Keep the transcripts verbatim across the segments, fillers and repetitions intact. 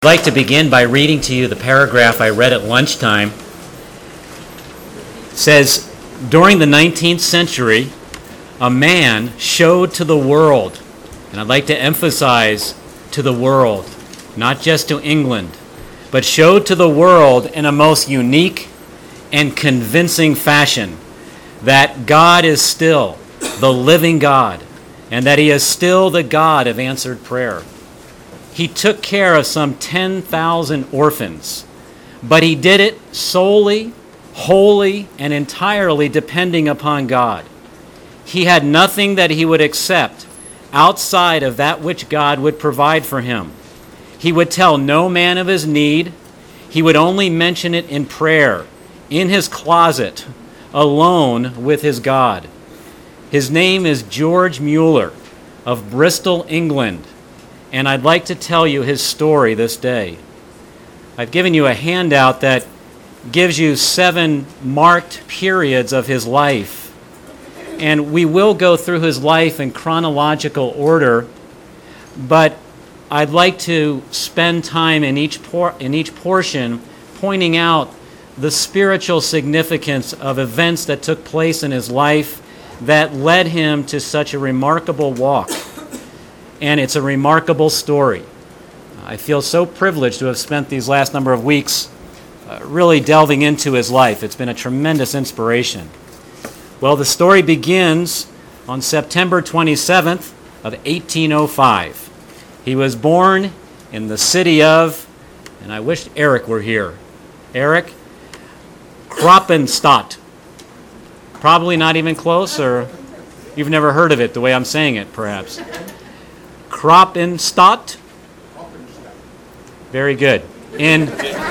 I'd like to begin by reading to you the paragraph I read at lunchtime. It says, during the nineteenth century, a man showed to the world, and I'd like to emphasize to the world, not just to England, but showed to the world in a most unique and convincing fashion that God is still the living God, and that He is still the God of answered prayer. He took care of some ten thousand orphans, but He did it solely, wholly, and entirely depending upon God. He had nothing that He would accept outside of that which God would provide for him. He would tell no man of his need. He would only mention it in prayer, in his closet, alone with his God. His name is George Mueller of Bristol, England. And I'd like to tell you his story this day. I've given you a handout that gives you seven marked periods of his life. And we will go through his life in chronological order, but I'd like to spend time in each por- in each portion pointing out the spiritual significance of events that took place in his life that led him to such a remarkable walk. And it's a remarkable story. I feel so privileged to have spent these last number of weeks uh, really delving into his life. It's been a tremendous inspiration. Well, the story begins on September twenty-seventh of eighteen oh five. He was born in the city of, and I wish Eric were here. Eric, Kroppenstadt. Probably not even close, or you've never heard of it the way I'm saying it, perhaps. Kroppenstadt? Very good. In,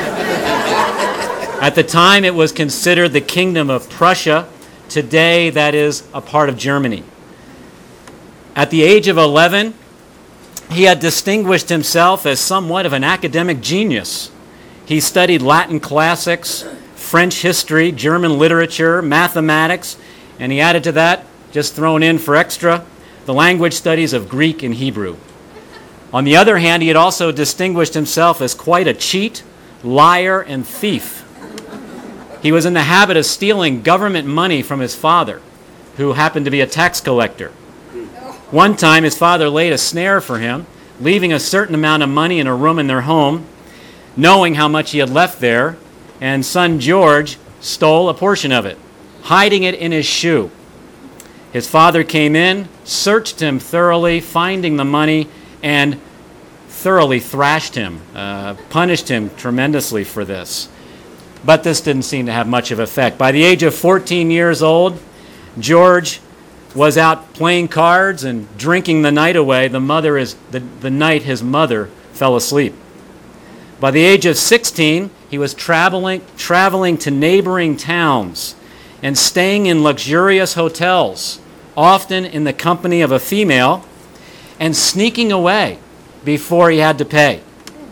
at the time, it was considered the Kingdom of Prussia. Today, that is a part of Germany. At the age of eleven, he had distinguished himself as somewhat of an academic genius. He studied Latin classics, French history, German literature, mathematics, and he added to that, just thrown in for extra, the language studies of Greek and Hebrew. On the other hand, he had also distinguished himself as quite a cheat, liar, and thief. He was in the habit of stealing government money from his father, who happened to be a tax collector. One time, his father laid a snare for him, leaving a certain amount of money in a room in their home, knowing how much he had left there, and son George stole a portion of it, hiding it in his shoe. His father came in, searched him thoroughly, finding the money, and thoroughly thrashed him, uh, punished him tremendously for this. But this didn't seem to have much of effect. By the age of fourteen years old, George was out playing cards and drinking the night away. The mother is the, the night his mother fell asleep. By the age of sixteen, he was traveling traveling to neighboring towns and staying in luxurious hotels, often in the company of a female, and sneaking away before he had to pay.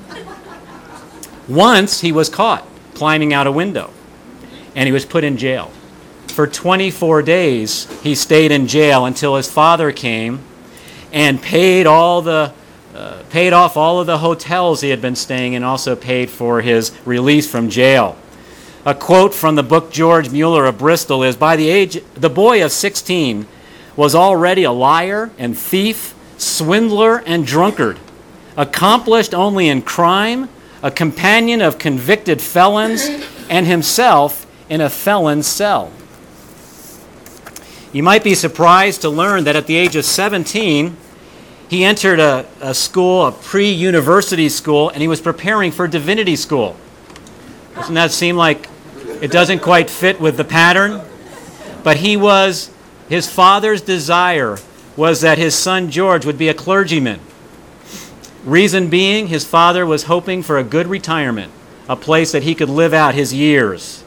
Once he was caught climbing out a window, and he was put in jail. For twenty-four days, he stayed in jail until his father came and paid all the uh, paid off all of the hotels he had been staying in, also paid for his release from jail. A quote from the book George Mueller of Bristol is, by the age, the boy of sixteen was already a liar and thief, swindler and drunkard, accomplished only in crime, a companion of convicted felons, and himself in a felon's cell. You might be surprised to learn that at the age of seventeen, he entered a, a school, a pre-university school, and he was preparing for divinity school. Doesn't that seem like it doesn't quite fit with the pattern? But he was, his father's desire was that his son George would be a clergyman. Reason being, his father was hoping for a good retirement, a place that he could live out his years.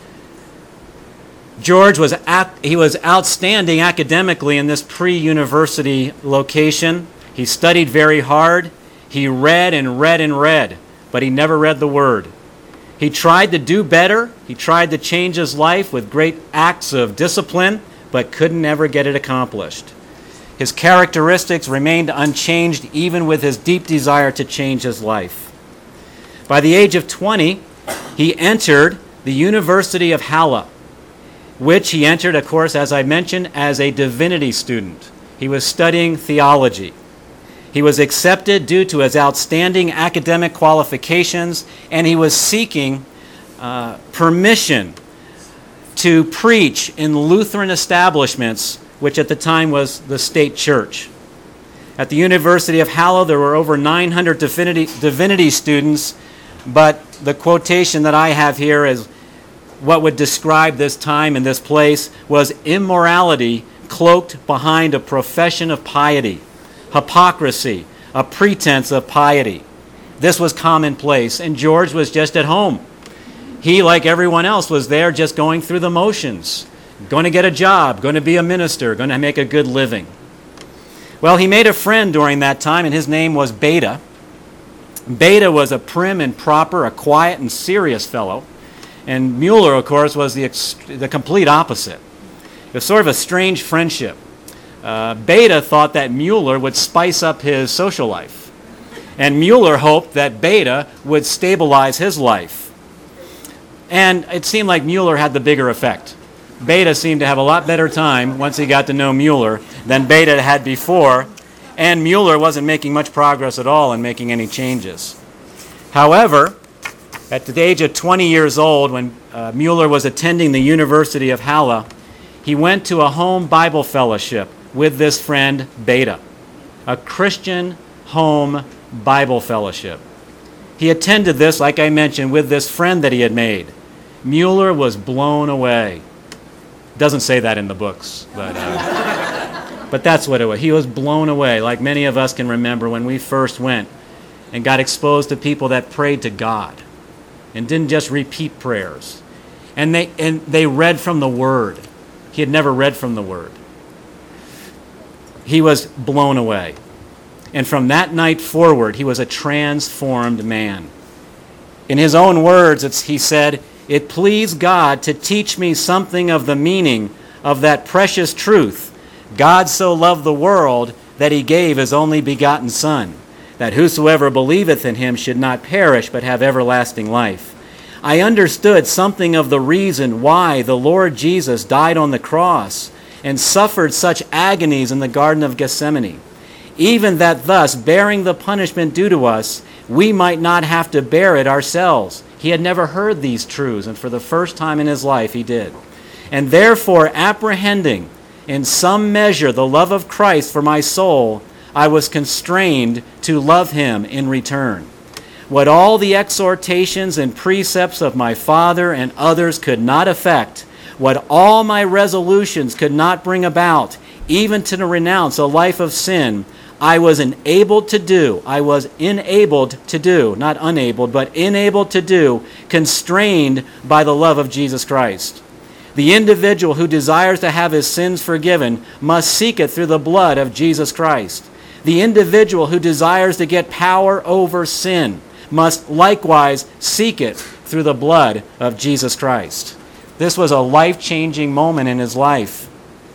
George was at, he was outstanding academically in this pre-university location. He studied very hard. He read and read and read, but he never read the Word. He tried to do better. He tried to change his life with great acts of discipline, but couldn't ever get it accomplished. His characteristics remained unchanged even with his deep desire to change his life. By the age of twenty, he entered the University of Halle, which he entered, of course, as I mentioned, as a divinity student. He was studying theology. He was accepted due to his outstanding academic qualifications, and he was seeking uh, permission to preach in Lutheran establishments, which at the time was the state church. At the University of Halle, there were over nine hundred divinity, divinity students, but the quotation that I have here is what would describe this time and this place was immorality cloaked behind a profession of piety, hypocrisy, a pretense of piety. This was commonplace, and George was just at home. He, like everyone else, was there just going through the motions, going to get a job, going to be a minister, going to make a good living. Well, he made a friend during that time, and his name was Beda. Beda was a prim and proper, a quiet and serious fellow. And Mueller, of course, was the, ex- the complete opposite. It was sort of a strange friendship. Uh, Beda thought that Mueller would spice up his social life. And Mueller hoped that Beda would stabilize his life. And it seemed like Mueller had the bigger effect. Beda seemed to have a lot better time once he got to know Mueller than Beda had before, and Mueller wasn't making much progress at all in making any changes. However, at the age of twenty years old, when uh, Mueller was attending the University of Halle, he went to a home Bible fellowship with this friend, Beda, a Christian home Bible fellowship. He attended this, like I mentioned, with this friend that he had made. Mueller was blown away. Doesn't say that in the books, but uh, but that's what it was. He was blown away, like many of us can remember when we first went and got exposed to people that prayed to God and didn't just repeat prayers. And they and they read from the Word. He had never read from the Word. He was blown away. And from that night forward, he was a transformed man. In his own words, it's, he said, "It pleased God to teach me something of the meaning of that precious truth. God so loved the world that he gave his only begotten Son, that whosoever believeth in him should not perish but have everlasting life. I understood something of the reason why the Lord Jesus died on the cross and suffered such agonies in the Garden of Gethsemane, even that thus, bearing the punishment due to us, we might not have to bear it ourselves." He had never heard these truths, and for the first time in his life he did. "And therefore, apprehending in some measure the love of Christ for my soul, I was constrained to love him in return. What all the exhortations and precepts of my father and others could not effect, what all my resolutions could not bring about, even to renounce a life of sin, I was enabled to do, I was enabled to do, not unabled, but enabled to do, constrained by the love of Jesus Christ. The individual who desires to have his sins forgiven must seek it through the blood of Jesus Christ. The individual who desires to get power over sin must likewise seek it through the blood of Jesus Christ." This was a life-changing moment in his life.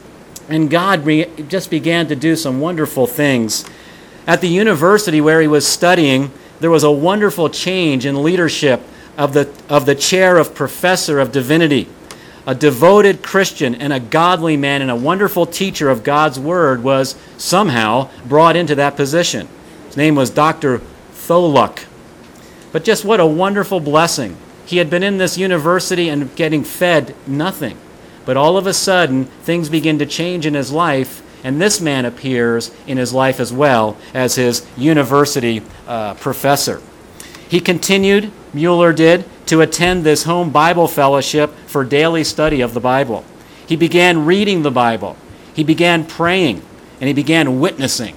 And God re- just began to do some wonderful things. At the university where he was studying, there was a wonderful change in leadership of the, of the chair of professor of divinity. A devoted Christian and a godly man and a wonderful teacher of God's word was somehow brought into that position. His name was Doctor Tholuck. But just what a wonderful blessing. He had been in this university and getting fed nothing. But all of a sudden, things begin to change in his life, and this man appears in his life as well as his university uh, professor. He continued, Mueller did, to attend this home Bible fellowship for daily study of the Bible. He began reading the Bible. He began praying, and he began witnessing.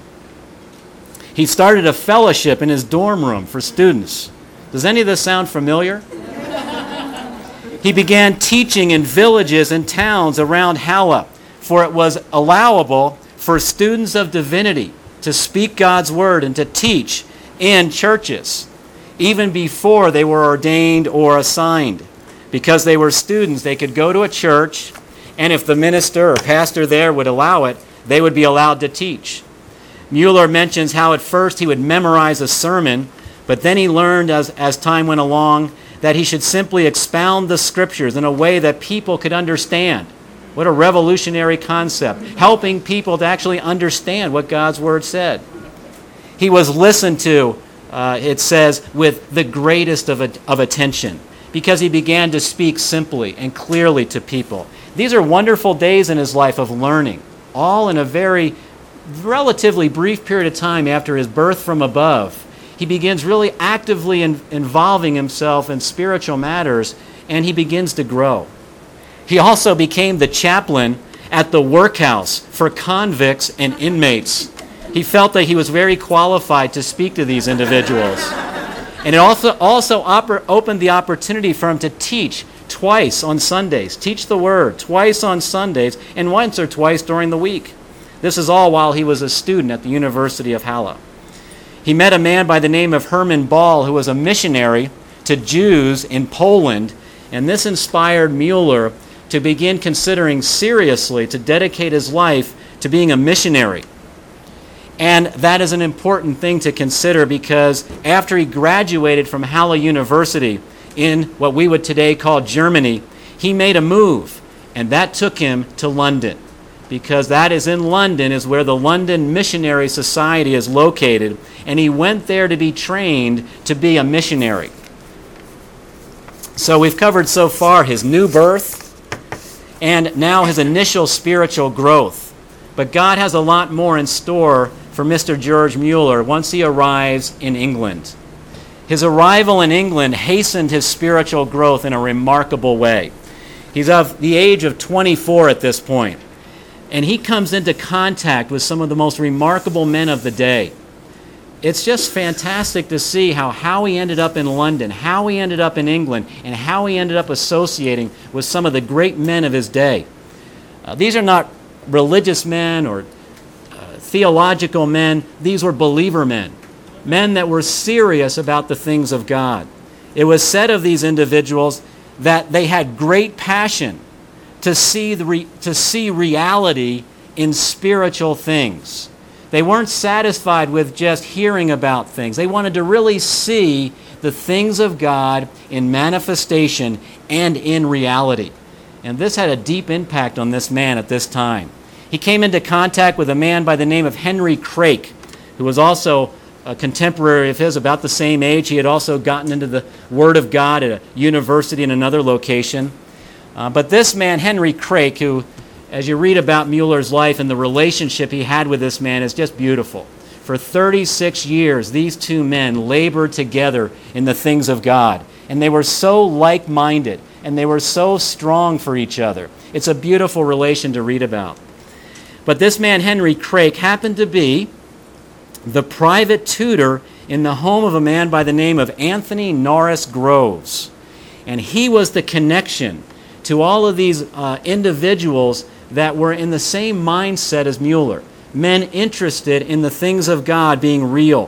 He started a fellowship in his dorm room for students. Does any of this sound familiar? He began teaching in villages and towns around Halle, for it was allowable for students of divinity to speak God's word and to teach in churches, even before they were ordained or assigned. Because they were students, they could go to a church, and if the minister or pastor there would allow it, they would be allowed to teach. Mueller mentions how at first he would memorize a sermon, But then he learned as, as time went along that he should simply expound the scriptures in a way that people could understand. What a revolutionary concept, helping people to actually understand what God's word said. He was listened to, uh, it says, with the greatest of, of attention, because he began to speak simply and clearly to people. These are wonderful days in his life of learning, all in a very relatively brief period of time after his birth from above. He begins really actively in, involving himself in spiritual matters, and he begins to grow. He also became the chaplain at the workhouse for convicts and inmates. He felt that he was very qualified to speak to these individuals. And it also, also oper- opened the opportunity for him to teach twice on Sundays, teach the word twice on Sundays, and once or twice during the week. This is all while he was a student at the University of Halle. He met a man by the name of Herman Ball, who was a missionary to Jews in Poland, and this inspired Mueller to begin considering seriously to dedicate his life to being a missionary. And that is an important thing to consider, because after he graduated from Halle University in what we would today call Germany, he made a move, and that took him to London, because that is in London is where the London Missionary Society is located, and he went there to be trained to be a missionary. So we've covered so far his new birth and now his initial spiritual growth. But God has a lot more in store for Mister George Mueller once he arrives in England. His arrival in England hastened his spiritual growth in a remarkable way. He's of the age of twenty-four at this point, and he comes into contact with some of the most remarkable men of the day. It's just fantastic to see how, how he ended up in London, how he ended up in England, and how he ended up associating with some of the great men of his day. Uh, these are not religious men or uh, theological men. These were believer men, men that were serious about the things of God. It was said of these individuals that they had great passion to see the re- to see reality in spiritual things. They weren't satisfied with just hearing about things. They wanted to really see the things of God in manifestation and in reality. And this had a deep impact on this man at this time. He came into contact with a man by the name of Henry Craik, who was also a contemporary of his, about the same age. He had also gotten into the Word of God at a university in another location. Uh, but this man, Henry Craik, who, as you read about Mueller's life and the relationship he had with this man, is just beautiful. For thirty-six years, these two men labored together in the things of God. And they were so like-minded, and they were so strong for each other. It's a beautiful relation to read about. But this man, Henry Craik, happened to be the private tutor in the home of a man by the name of Anthony Norris Groves. And he was the connection to all of these uh, individuals that were in the same mindset as Mueller, men interested in the things of God being real.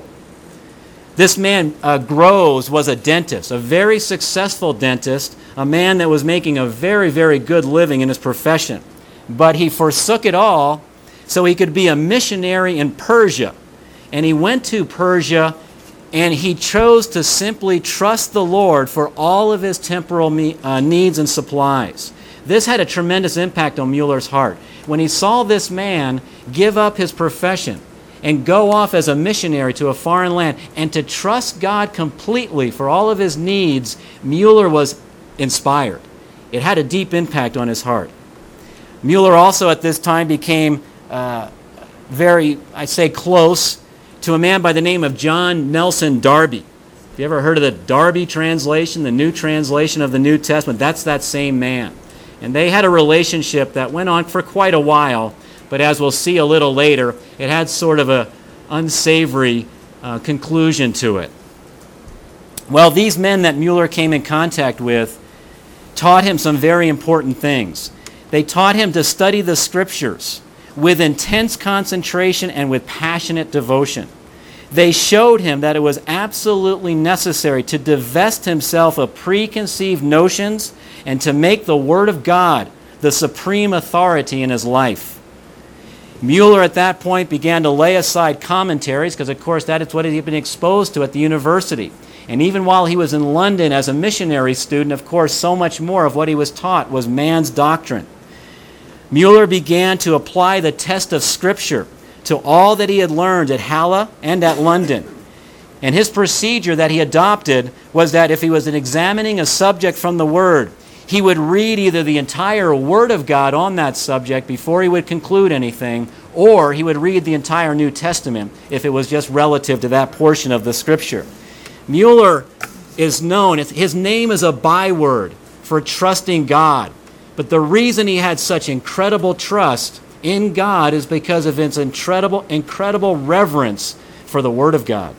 This man, uh, Groves, was a dentist, a very successful dentist, a man that was making a very, very good living in his profession. But he forsook it all so he could be a missionary in Persia. And he went to Persia, and he chose to simply trust the Lord for all of his temporal me- uh, needs and supplies. This had a tremendous impact on Mueller's heart. When he saw this man give up his profession and go off as a missionary to a foreign land and to trust God completely for all of his needs, Mueller was inspired. It had a deep impact on his heart. Mueller also at this time became uh, very, I'd say, close to a man by the name of John Nelson Darby. Have you ever heard of the Darby translation, the new translation of the New Testament? That's that same man. And they had a relationship that went on for quite a while, but as we'll see a little later, it had sort of an unsavory uh, conclusion to it. Well, these men that Mueller came in contact with taught him some very important things. They taught him to study the Scriptures with intense concentration and with passionate devotion. They showed him that it was absolutely necessary to divest himself of preconceived notions and to make the Word of God the supreme authority in his life. Mueller at that point began to lay aside commentaries because, of course, that is what he had been exposed to at the university. And even while he was in London as a missionary student, of course, so much more of what he was taught was man's doctrine. Mueller began to apply the test of Scripture to all that he had learned at Halle and at London. And his procedure that he adopted was that if he was examining a subject from the Word, he would read either the entire Word of God on that subject before he would conclude anything, or he would read the entire New Testament if it was just relative to that portion of the Scripture. Mueller is known, his name is a byword for trusting God. But the reason he had such incredible trust in God is because of his incredible, incredible reverence for the Word of God.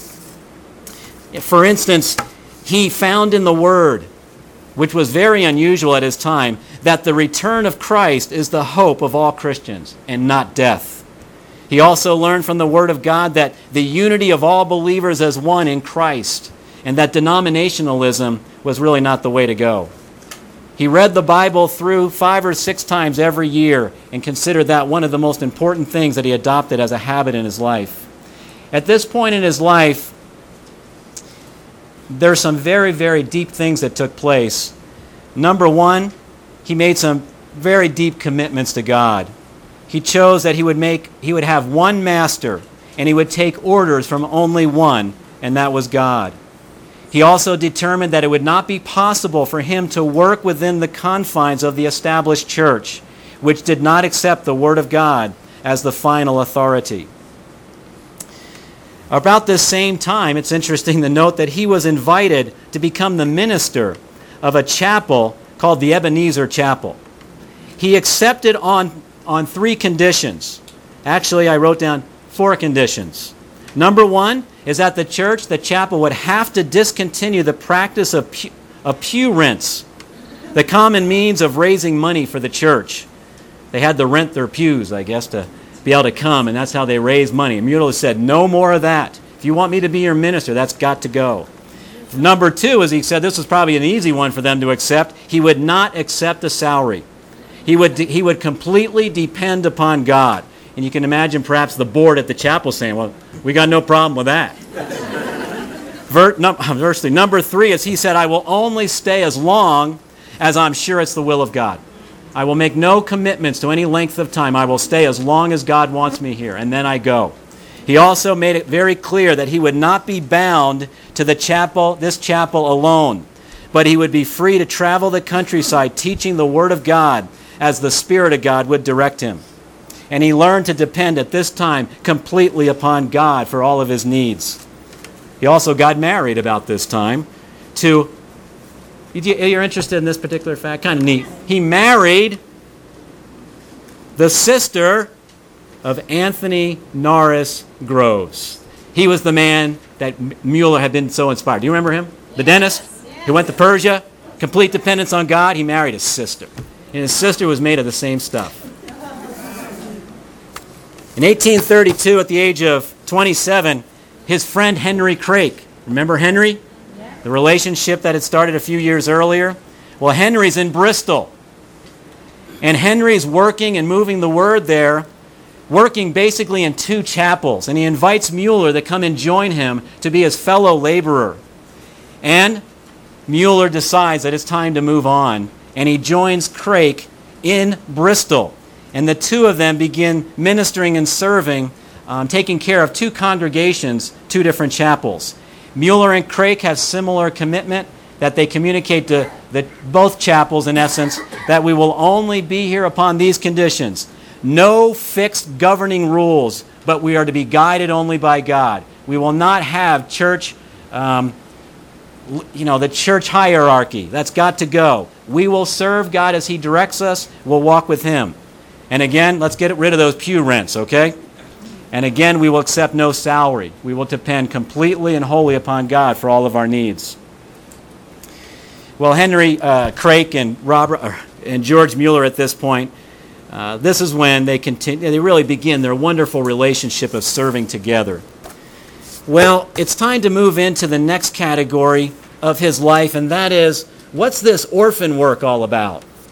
For instance, he found in the Word, which was very unusual at his time, that the return of Christ is the hope of all Christians and not death. He also learned from the Word of God that the unity of all believers as one in Christ, and that denominationalism was really not the way to go. He read the Bible through five or six times every year and considered that one of the most important things that he adopted as a habit in his life. At this point in his life, there are some very, very deep things that took place. Number one, he made some very deep commitments to God. He chose that he would make, he would have one master, and he would take orders from only one, and that was God. He also determined that it would not be possible for him to work within the confines of the established church, which did not accept the Word of God as the final authority. About this same time, it's interesting to note that he was invited to become the minister of a chapel called the Ebenezer Chapel. He accepted on, on three conditions. Actually, I wrote down four conditions. Number one is that the church, the chapel, would have to discontinue the practice of pew, of pew rents, the common means of raising money for the church. They had to rent their pews, I guess, to be able to come, and that's how they raised money. And Mueller said, no more of that. If you want me to be your minister, that's got to go. Number two, as he said, this was probably an easy one for them to accept, he would not accept a salary. He would, he would completely depend upon God. And you can imagine perhaps the board at the chapel saying, well, we got no problem with that. Ver, no, Verse number three is he said, I will only stay as long as I'm sure it's the will of God. I will make no commitments to any length of time. I will stay as long as God wants me here, and then I go. He also made it very clear that he would not be bound to the chapel, this chapel alone, but he would be free to travel the countryside teaching the Word of God as the Spirit of God would direct him. And he learned to depend at this time completely upon God for all of his needs. He also got married about this time to, you're interested in this particular fact? Kind of neat. He married the sister of Anthony Norris Groves. He was the man that Mueller had been so inspired. Do you remember him? The dentist who went to Persia, complete dependence on God. He married his sister. And his sister was made of the same stuff. In eighteen thirty-two, at the age of twenty-seven, his friend Henry Craik, remember Henry? Yeah. The relationship that had started a few years earlier? Well, Henry's in Bristol. And Henry's working and moving the Word there, working basically in two chapels. And he invites Mueller to come and join him to be his fellow laborer. And Mueller decides that it's time to move on, and he joins Craik in Bristol. And the two of them begin ministering and serving, um, taking care of two congregations, two different chapels. Mueller and Craik have similar commitment that they communicate to the, both chapels, in essence, that we will only be here upon these conditions. No fixed governing rules, but we are to be guided only by God. We will not have church, um, you know, the church hierarchy. That's got to go. We will serve God as He directs us. We'll walk with Him. And again, let's get rid of those pew rents, okay? And again, we will accept no salary. We will depend completely and wholly upon God for all of our needs. Well, Henry uh, Craik and Robert uh, and George Mueller at this point, uh, this is when they continue. They really begin their wonderful relationship of serving together. Well, it's time to move into the next category of his life, and that is, what's this orphan work all about?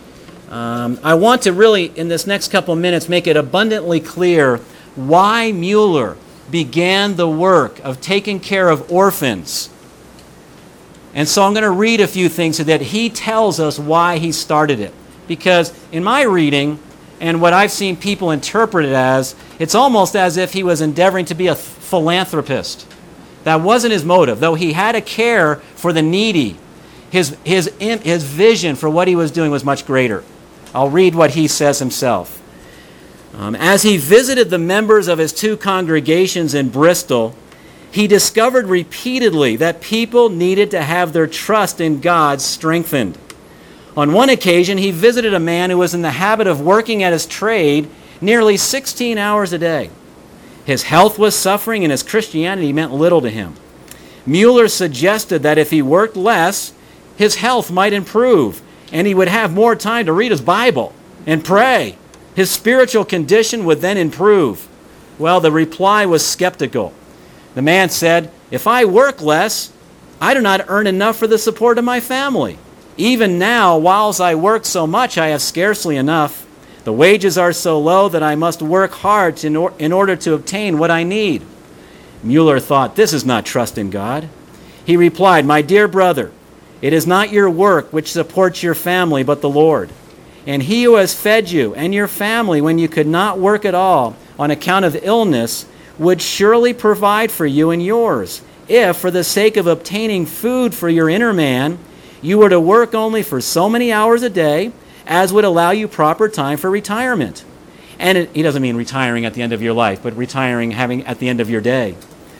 Um, I want to really, in this next couple of minutes, make it abundantly clear why Mueller began the work of taking care of orphans. And so I'm going to read a few things so that he tells us why he started it. Because in my reading, and what I've seen people interpret it as, it's almost as if he was endeavoring to be a philanthropist. That wasn't his motive, though he had a care for the needy. His, his, his vision for what he was doing was much greater. I'll read what he says himself. Um, as he visited the members of his two congregations in Bristol, he discovered repeatedly that people needed to have their trust in God strengthened. On one occasion, he visited a man who was in the habit of working at his trade nearly sixteen hours a day. His health was suffering and his Christianity meant little to him. Mueller suggested that if he worked less, his health might improve and he would have more time to read his Bible and pray. His spiritual condition would then improve. Well, the reply was skeptical. The man said, "If I work less, I do not earn enough for the support of my family. Even now, whilst I work so much, I have scarcely enough. The wages are so low that I must work hard to, in order to obtain what I need." Mueller thought, this is not trust in God. He replied, "My dear brother, it is not your work which supports your family, but the Lord. And he who has fed you and your family when you could not work at all on account of illness would surely provide for you and yours, if, for the sake of obtaining food for your inner man, you were to work only for so many hours a day as would allow you proper time for retirement." And it, he doesn't mean retiring at the end of your life, but retiring having at the end of your day.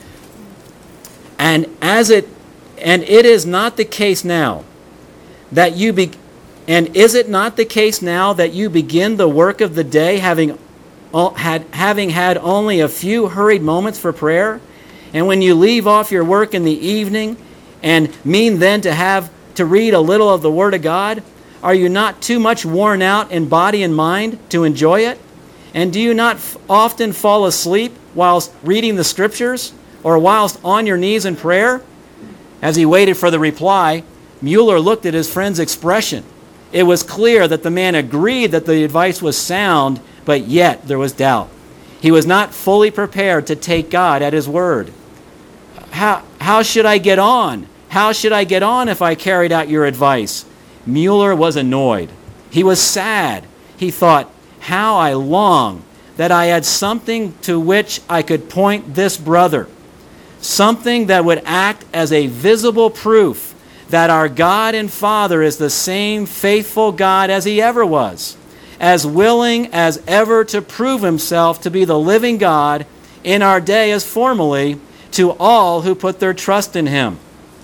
And as it and it is not the case now that you be and is it not the case now that you begin the work of the day having had having had only a few hurried moments for prayer, and when you leave off your work in the evening and mean then to have to read a little of the Word of God, are you not too much worn out in body and mind to enjoy it? And do you not f- often fall asleep whilst reading the Scriptures or whilst on your knees in prayer? As he waited for the reply, Mueller looked at his friend's expression. It was clear that the man agreed that the advice was sound, but yet there was doubt. He was not fully prepared to take God at his word. How, how should I get on? How should I get on if I carried out your advice? Mueller was annoyed. He was sad. He thought, how I long that I had something to which I could point this brother, something that would act as a visible proof that our God and Father is the same faithful God as he ever was, as willing as ever to prove himself to be the living God in our day as formerly to all who put their trust in him.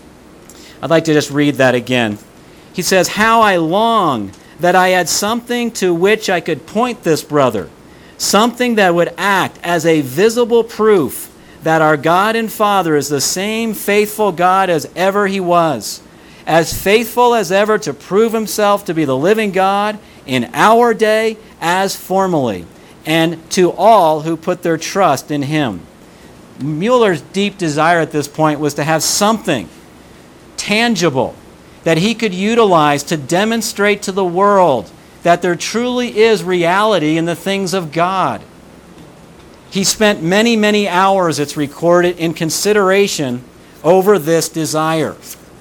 I'd like to just read that again. He says, how I long that I had something to which I could point this brother, something that would act as a visible proof that our God and Father is the same faithful God as ever he was, as faithful as ever to prove himself to be the living God in our day as formerly, and to all who put their trust in him. Mueller's deep desire at this point was to have something tangible that he could utilize to demonstrate to the world that there truly is reality in the things of God. He spent many, many hours, it's recorded, in consideration over this desire.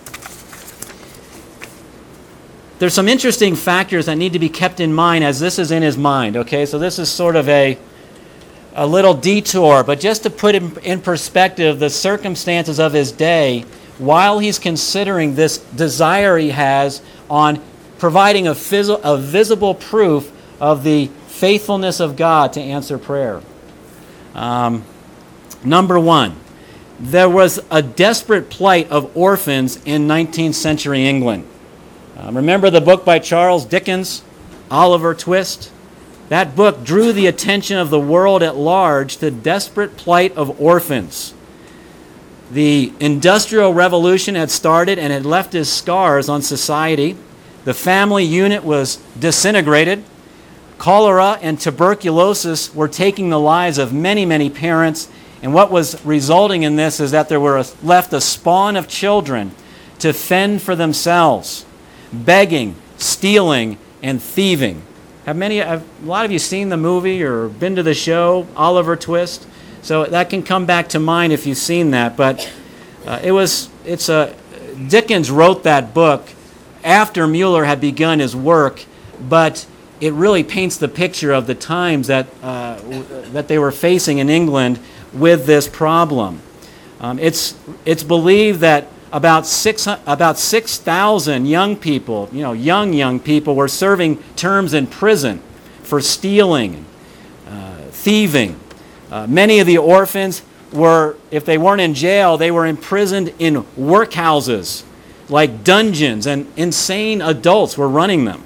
There's some interesting factors that need to be kept in mind as this is in his mind, okay? So this is sort of a, a little detour, but just to put in, in perspective the circumstances of his day while he's considering this desire he has on providing a, phys- a visible proof of the faithfulness of God to answer prayer. Um, number one, there was a desperate plight of orphans in nineteenth century England. Uh, remember the book by Charles Dickens, Oliver Twist? That book drew the attention of the world at large to the desperate plight of orphans. The Industrial Revolution had started and had left its scars on society. The family unit was disintegrated. Cholera and tuberculosis were taking the lives of many, many parents. And what was resulting in this is that there were left a spawn of children to fend for themselves, begging, stealing, and thieving. Have many, have a lot of you seen the movie or been to the show, Oliver Twist? So that can come back to mind if you've seen that. But uh, it was, it's a, Dickens wrote that book after Mueller had begun his work, but it really paints the picture of the times that uh, that they were facing in England with this problem. Um, it's it's believed that about six about six thousand young people, you know, young young people, were serving terms in prison for stealing, uh, thieving. Uh, many of the orphans were, if they weren't in jail, they were imprisoned in workhouses, like dungeons, and insane adults were running them.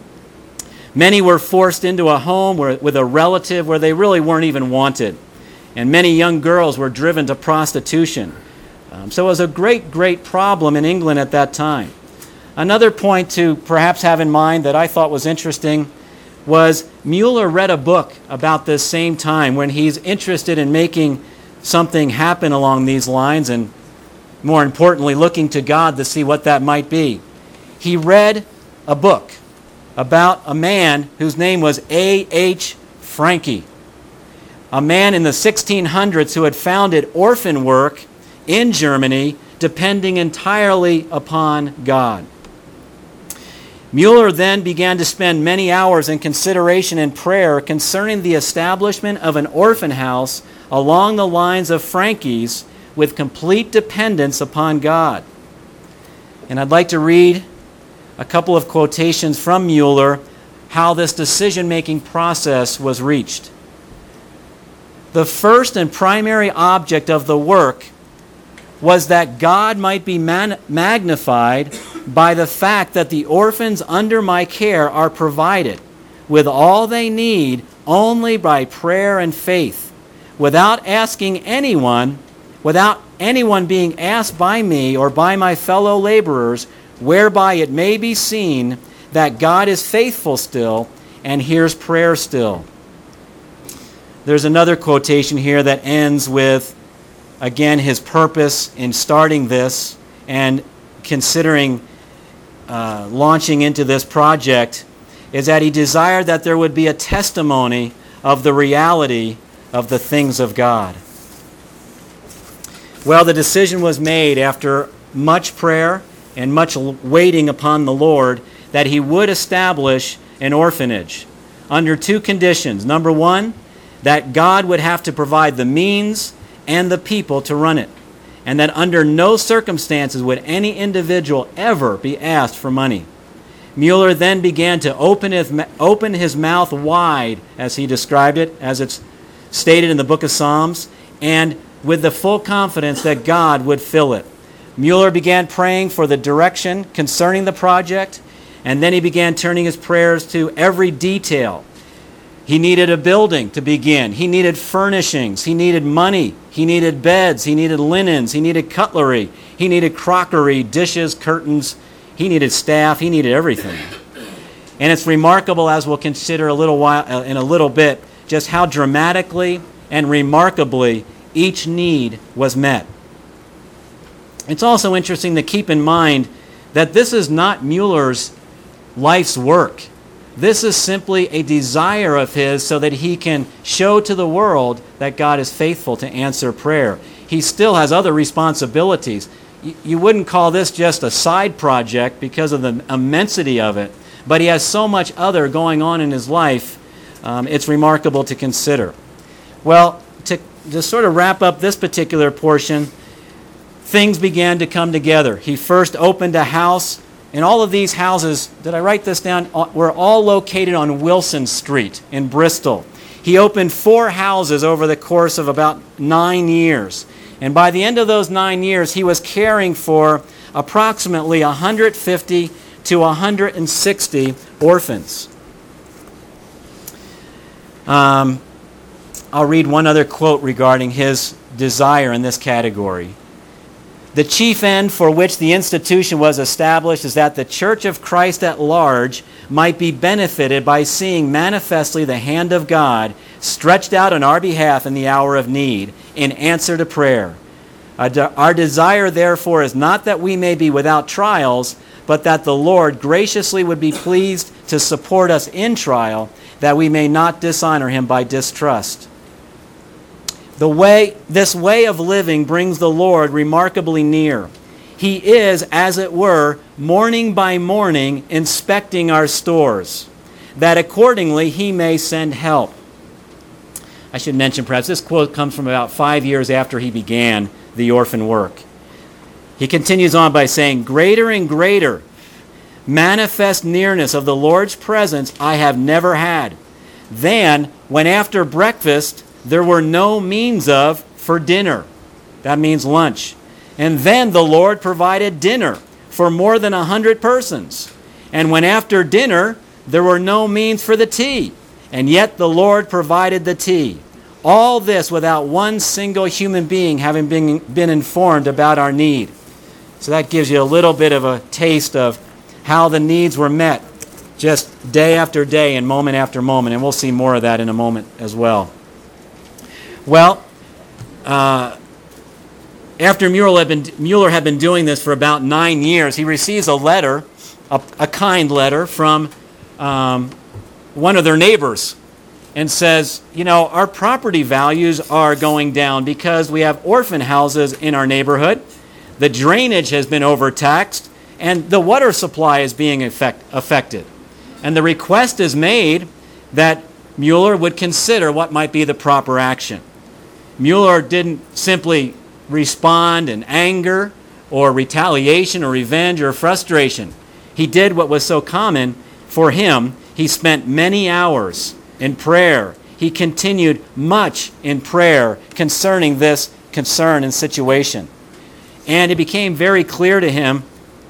Many were forced into a home where, with a relative where they really weren't even wanted. And many young girls were driven to prostitution. Um, so it was a great, great problem in England at that time. Another point to perhaps have in mind that I thought was interesting was Mueller read a book about this same time when he's interested in making something happen along these lines and, more importantly, looking to God to see what that might be. He read a book about a man whose name was A H Franke, a man in the sixteen hundreds who had founded orphan work in Germany, depending entirely upon God. Mueller then began to spend many hours in consideration and prayer concerning the establishment of an orphan house along the lines of Franke's with complete dependence upon God. And I'd like to read a couple of quotations from Mueller, how this decision-making process was reached. The first and primary object of the work was that God might be man- magnified by the fact that the orphans under my care are provided with all they need only by prayer and faith, without asking anyone, without anyone being asked by me or by my fellow laborers, whereby it may be seen that God is faithful still and hears prayer still. There's another quotation here that ends with, again, his purpose in starting this and considering uh, launching into this project is that he desired that there would be a testimony of the reality of the things of God. Well, the decision was made after much prayer and much waiting upon the Lord that he would establish an orphanage under two conditions. Number one, that God would have to provide the means and the people to run it, and that under no circumstances would any individual ever be asked for money. Mueller then began to open his, open his mouth wide, as he described it, as it's stated in the book of Psalms, and with the full confidence that God would fill it. Mueller began praying for the direction concerning the project, and then he began turning his prayers to every detail. He needed a building to begin. He needed furnishings. He needed money. He needed beds. He needed linens. He needed cutlery. He needed crockery, dishes, curtains. He needed staff. He needed everything. And it's remarkable, as we'll consider a little while in a little bit, just how dramatically and remarkably each need was met. It's also interesting to keep in mind that this is not Mueller's life's work. This is simply a desire of his so that he can show to the world that God is faithful to answer prayer. He still has other responsibilities. You wouldn't call this just a side project because of the immensity of it, but he has so much other going on in his life, um, it's remarkable to consider. Well, to, to sort of wrap up this particular portion, things began to come together. He first opened a house. And all of these houses, did I write this down, were all located on Wilson Street in Bristol. He opened four houses over the course of about nine years. And by the end of those nine years, he was caring for approximately one hundred fifty to one hundred sixty orphans. Um, I'll read one other quote regarding his desire in this category. The chief end for which the institution was established is that the Church of Christ at large might be benefited by seeing manifestly the hand of God stretched out on our behalf in the hour of need, in answer to prayer. Our desire, therefore, is not that we may be without trials, but that the Lord graciously would be pleased to support us in trial, that we may not dishonor him by distrust. The way, this way of living brings the Lord remarkably near. He is, as it were, morning by morning inspecting our stores, that accordingly he may send help. I should mention, perhaps, this quote comes from about five years after he began the orphan work. He continues on by saying, "Greater and greater manifest nearness of the Lord's presence I have never had, than when after breakfast there were no means of for dinner." That means lunch. "And then the Lord provided dinner for more than a hundred persons. And when after dinner there were no means for the tea, and yet the Lord provided the tea. All this without one single human being having been, been informed about our need." So that gives you a little bit of a taste of how the needs were met just day after day and moment after moment. And we'll see more of that in a moment as well. Well, uh, after Mueller had, been, Mueller had been doing this for about nine years, he receives a letter, a, a kind letter from um, one of their neighbors, and says, you know, our property values are going down because we have orphan houses in our neighborhood. The drainage has been overtaxed, and the water supply is being effect, affected. And the request is made that Mueller would consider what might be the proper action. Mueller didn't simply respond in anger or retaliation or revenge or frustration. He did what was so common for him. He spent many hours in prayer. He continued much in prayer concerning this concern and situation. And it became very clear to him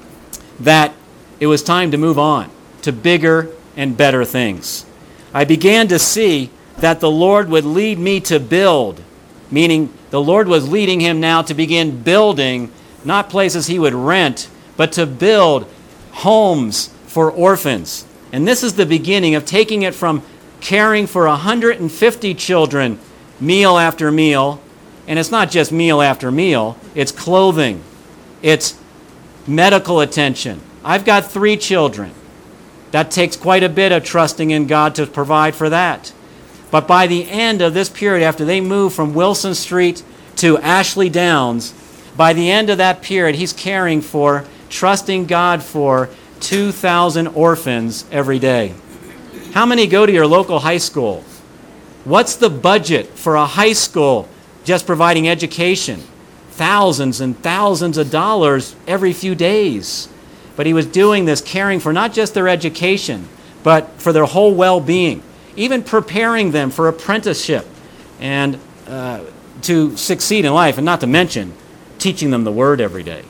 that it was time to move on to bigger and better things. "I began to see that the Lord would lead me to build," meaning the Lord was leading him now to begin building, not places he would rent, but to build homes for orphans. And this is the beginning of taking it from caring for one hundred fifty children meal after meal. And it's not just meal after meal. It's clothing. It's medical attention. I've got three children. That takes quite a bit of trusting in God to provide for that. But by the end of this period, after they moved from Wilson Street to Ashley Downs, by the end of that period, he's caring for, trusting God for two thousand orphans every day. How many go to your local high school? What's the budget for a high school just providing education? Thousands and thousands of dollars every few days. But he was doing this, caring for not just their education, but for their whole well-being, even preparing them for apprenticeship and uh, to succeed in life, and not to mention teaching them the Word every day.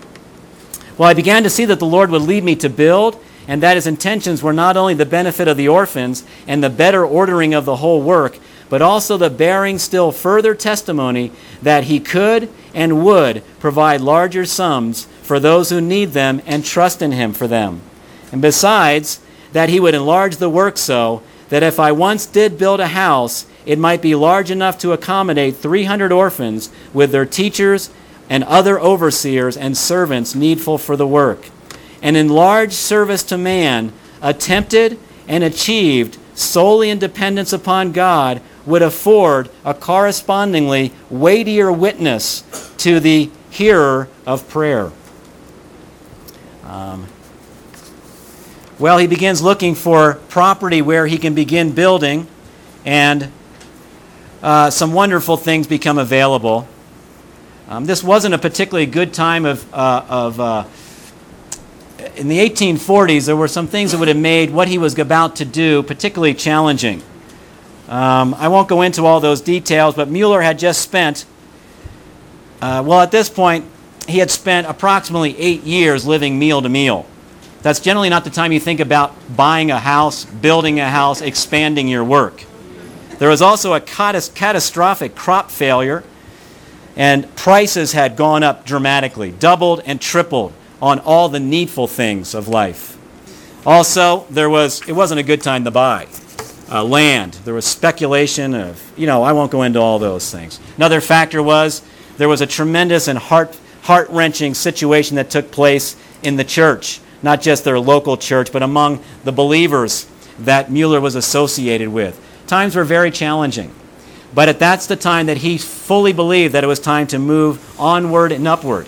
Well, I began to see that the Lord would lead me to build, and that his intentions were not only the benefit of the orphans and the better ordering of the whole work, but also the bearing still further testimony that he could and would provide larger sums for those who need them and trust in him for them. And besides, that he would enlarge the work so that if I once did build a house, it might be large enough to accommodate three hundred orphans with their teachers and other overseers and servants needful for the work. An enlarged service to man, attempted and achieved solely in dependence upon God, would afford a correspondingly weightier witness to the hearer of prayer. Um, well, he begins looking for property where he can begin building, and uh, some wonderful things become available. Um, this wasn't a particularly good time of, uh, of uh, in the eighteen forties, there were some things that would have made what he was about to do particularly challenging. Um, I won't go into all those details, but Mueller had just spent, uh, well, at this point, he had spent approximately eight years living meal to meal. That's generally not the time you think about buying a house, building a house, expanding your work. There was also a catastrophic crop failure, and prices had gone up dramatically, doubled and tripled on all the needful things of life. Also, there was, it wasn't a good time to buy uh, land. There was speculation of, you know, I won't go into all those things. Another factor was there was a tremendous and heart, heart-wrenching situation that took place in the church, not just their local church, but among the believers that Mueller was associated with. Times were very challenging. But at that's the time that he fully believed that it was time to move onward and upward.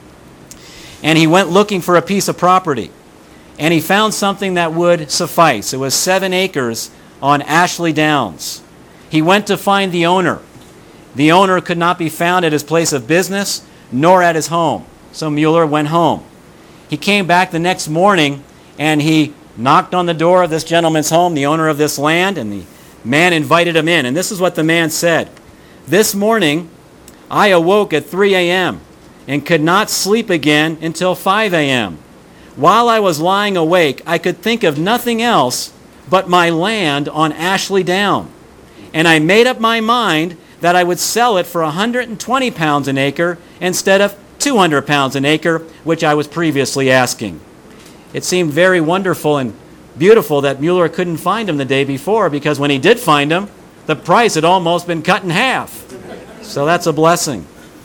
And he went looking for a piece of property. And he found something that would suffice. It was seven acres on Ashley Downs. He went to find the owner. The owner could not be found at his place of business, nor at his home. So Mueller went home. He came back the next morning, and he knocked on the door of this gentleman's home, the owner of this land, and the man invited him in. And this is what the man said. "This morning, I awoke at three a.m. and could not sleep again until five a.m. While I was lying awake, I could think of nothing else but my land on Ashley Down. And I made up my mind that I would sell it for one hundred twenty pounds an acre instead of two hundred pounds an acre, which I was previously asking." It seemed very wonderful and beautiful that Mueller couldn't find him the day before, because when he did find him, the price had almost been cut in half. So that's a blessing.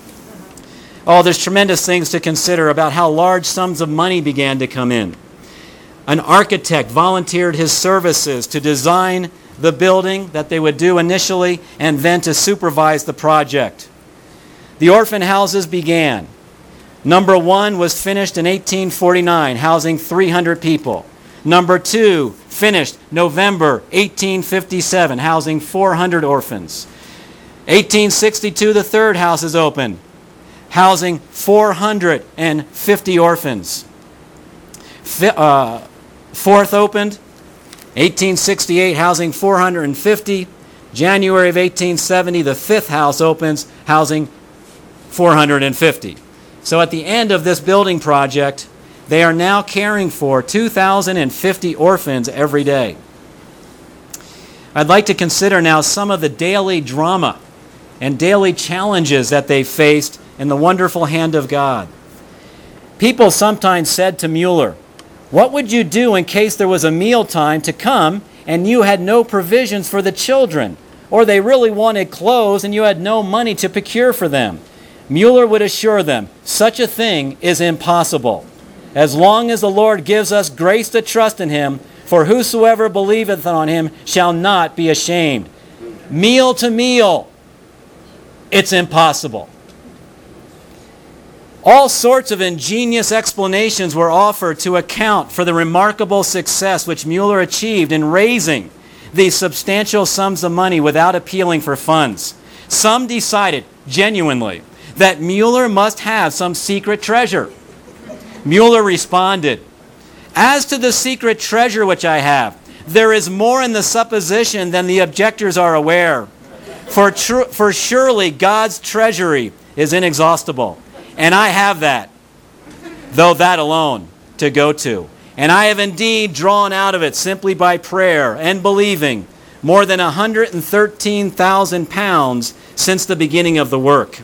Oh, there's tremendous things to consider about how large sums of money began to come in. An architect volunteered his services to design the building that they would do initially and then to supervise the project. The orphan houses began. Number one was finished in eighteen forty-nine, housing three hundred people. Number two finished November eighteen fifty-seven, housing four hundred orphans. eighteen sixty-two, the third house is opened, housing four hundred fifty orphans. F- uh, fourth opened, eighteen sixty-eight, housing four hundred fifty. January of eighteen seventy, the fifth house opens, housing four hundred fifty. So at the end of this building project, they are now caring for two thousand fifty orphans every day. I'd like to consider now some of the daily drama and daily challenges that they faced in the wonderful hand of God. People sometimes said to Mueller, "What would you do in case there was a mealtime to come and you had no provisions for the children, or they really wanted clothes and you had no money to procure for them?" Mueller would assure them, such a thing is impossible. As long as the Lord gives us grace to trust in Him, for whosoever believeth on Him shall not be ashamed. Meal to meal, it's impossible. All sorts of ingenious explanations were offered to account for the remarkable success which Mueller achieved in raising these substantial sums of money without appealing for funds. Some decided, genuinely, that Mueller must have some secret treasure. Mueller responded, "As to the secret treasure which I have, there is more in the supposition than the objectors are aware. For, tr- for surely God's treasury is inexhaustible, and I have that, though that alone, to go to. And I have indeed drawn out of it simply by prayer and believing more than one hundred thirteen thousand pounds since the beginning of the work."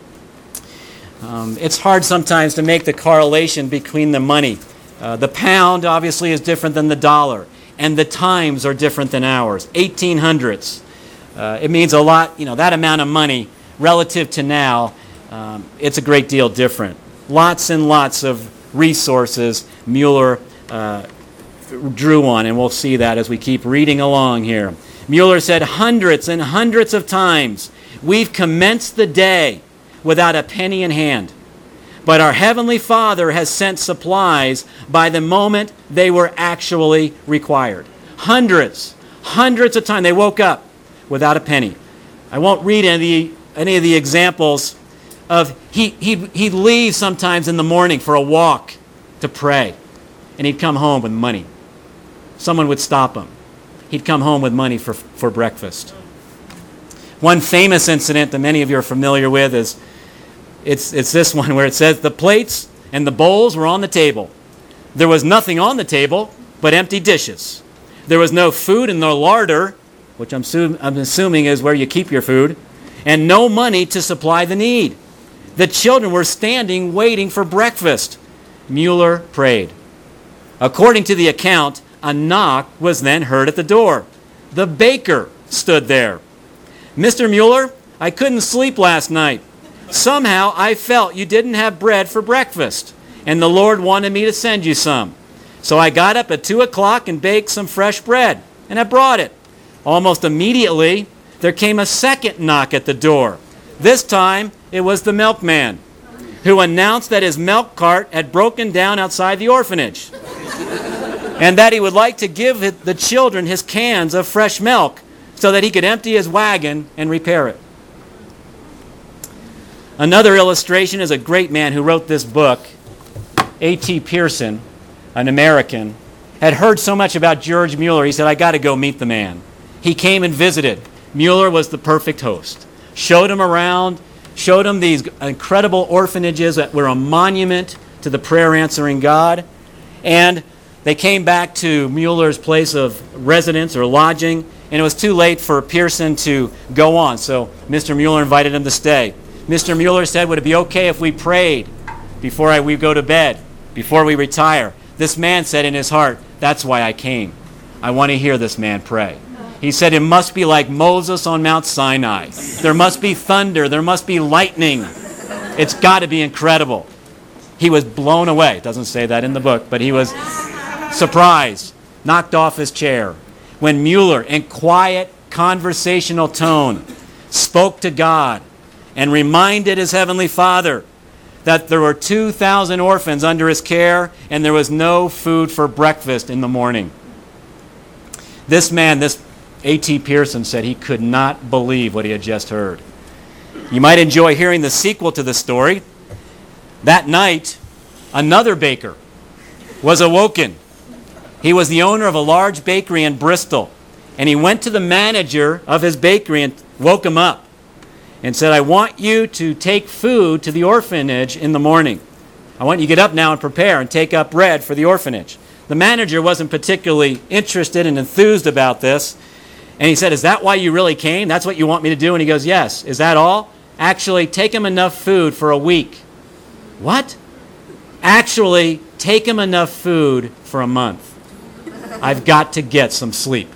Um, it's hard sometimes to make the correlation between the money. Uh, the pound obviously is different than the dollar, and the times are different than ours. eighteen hundreds. Uh, it means a lot, you know, that amount of money relative to now, um, it's a great deal different. Lots and lots of resources Mueller uh, drew on, and we'll see that as we keep reading along here. Mueller said, "Hundreds and hundreds of times we've commenced the day without a penny in hand. But our Heavenly Father has sent supplies by the moment they were actually required." Hundreds, hundreds of times they woke up without a penny. I won't read any of the, any of the examples of, he, he'd, he'd leave sometimes in the morning for a walk to pray, and he'd come home with money. Someone would stop him. He'd come home with money for, for breakfast. One famous incident that many of you are familiar with is It's, it's this one where it says, "The plates and the bowls were on the table. There was nothing on the table but empty dishes. There was no food in the larder," which I'm, su- I'm assuming is where you keep your food, "and no money to supply the need. The children were standing waiting for breakfast." Mueller prayed. According to the account, a knock was then heard at the door. The baker stood there. "Mister Mueller, I couldn't sleep last night. Somehow I felt you didn't have bread for breakfast, and the Lord wanted me to send you some. So I got up at two o'clock and baked some fresh bread, and I brought it. Almost immediately, there came a second knock at the door. This time, it was the milkman, who announced that his milk cart had broken down outside the orphanage, and that he would like to give the children his cans of fresh milk so that he could empty his wagon and repair it. Another illustration is a great man who wrote this book, A T Pierson, an American, had heard so much about George Mueller, he said, I got to go meet the man. He came and visited. Mueller was the perfect host. Showed him around, showed him these incredible orphanages that were a monument to the prayer-answering God. And they came back to Mueller's place of residence or lodging, and it was too late for Pierson to go on. So Mister Mueller invited him to stay. Mister Mueller said, would it be okay if we prayed before I, we go to bed, before we retire? This man said in his heart, that's why I came. I want to hear this man pray. He said, it must be like Moses on Mount Sinai. There must be thunder. There must be lightning. It's got to be incredible. He was blown away. It doesn't say that in the book, but he was surprised, knocked off his chair, when Mueller, in quiet, conversational tone, spoke to God and reminded his heavenly Father that there were two thousand orphans under his care and there was no food for breakfast in the morning. This man, this A T Pierson, said he could not believe what he had just heard. You might enjoy hearing the sequel to the story. That night, another baker was awoken. He was the owner of a large bakery in Bristol, and he went to the manager of his bakery and woke him up and said, I want you to take food to the orphanage in the morning. I want you to get up now and prepare and take up bread for the orphanage. The manager wasn't particularly interested and enthused about this, and he said, is that why you really came? That's what you want me to do? And he goes, yes. Is that all? Actually, take him enough food for a week. What? Actually, take him enough food for a month. I've got to get some sleep.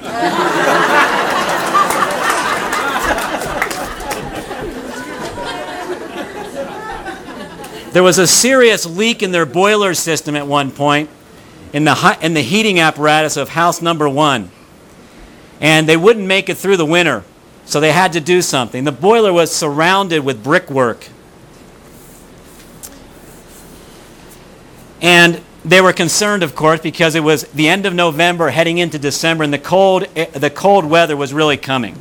There was a serious leak in their boiler system at one point in the, in the heating apparatus of house number one. And they wouldn't make it through the winter, so they had to do something. The boiler was surrounded with brickwork. And they were concerned, of course, because it was the end of November, heading into December, and the cold, the cold weather was really coming.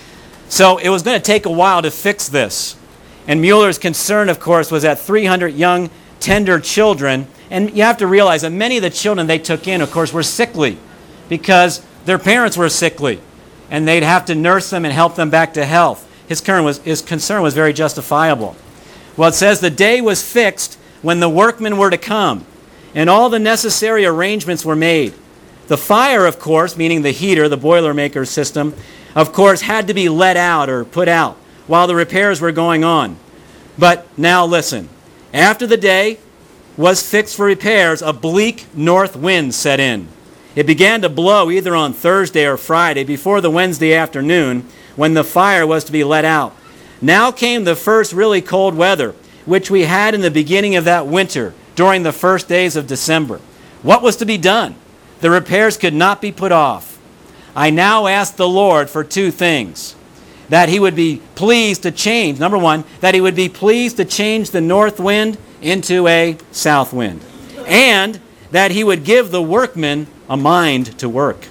So it was going to take a while to fix this. And Mueller's concern, of course, was that three hundred young, tender children, and you have to realize that many of the children they took in, of course, were sickly because their parents were sickly, and they'd have to nurse them and help them back to health. His concern was, his concern was very justifiable. Well, it says the day was fixed when the workmen were to come, and all the necessary arrangements were made. The fire, of course, meaning the heater, the Boilermaker system, of course, had to be let out or put out while the repairs were going on. But now listen. After the day was fixed for repairs, a bleak north wind set in. It began to blow either on Thursday or Friday before the Wednesday afternoon when the fire was to be let out. Now came the first really cold weather, which we had in the beginning of that winter during the first days of December. What was to be done? The repairs could not be put off. I now asked the Lord for two things. That he would be pleased to change, number one, that he would be pleased to change the north wind into a south wind. And that he would give the workmen a mind to work.